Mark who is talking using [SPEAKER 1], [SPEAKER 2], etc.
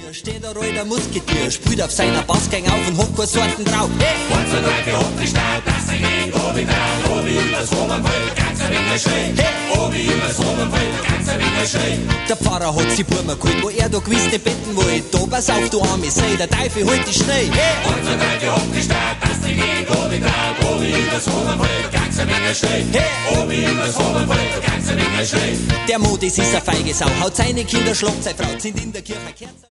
[SPEAKER 1] Hier steht der alter Musketier, spielt auf seiner Bassgang auf und hat keine Sorten drauf. Hey!
[SPEAKER 2] 1, 2, 3, 4, hopp, die Stadt, das ist ein Obi drauf, Obi übers Romanfeld, ganz ein wenig schräg.
[SPEAKER 1] Hey!
[SPEAKER 2] Obi übers Romanfeld, ganz ein wenig schräg.
[SPEAKER 1] Der Pfarrer hat sie Burma geholt, wo er da gewiss nicht betten wollte. Da pass auf, du arme Sei, der Teufel holt dich schnell. Hey!
[SPEAKER 2] 1, 2, 3, 4, hopp, die Stadt, das ist ein Obi drauf, Obi übers Romanfeld, ganz ein wenig schräg.
[SPEAKER 1] Hey!
[SPEAKER 2] Obi übers Romanfeld, ganz ein wenig schräg.
[SPEAKER 1] Der Modis ist eine feige Sau, haut seine Kinder, schlagt seine Frau, sind in der Kirche Kerzen.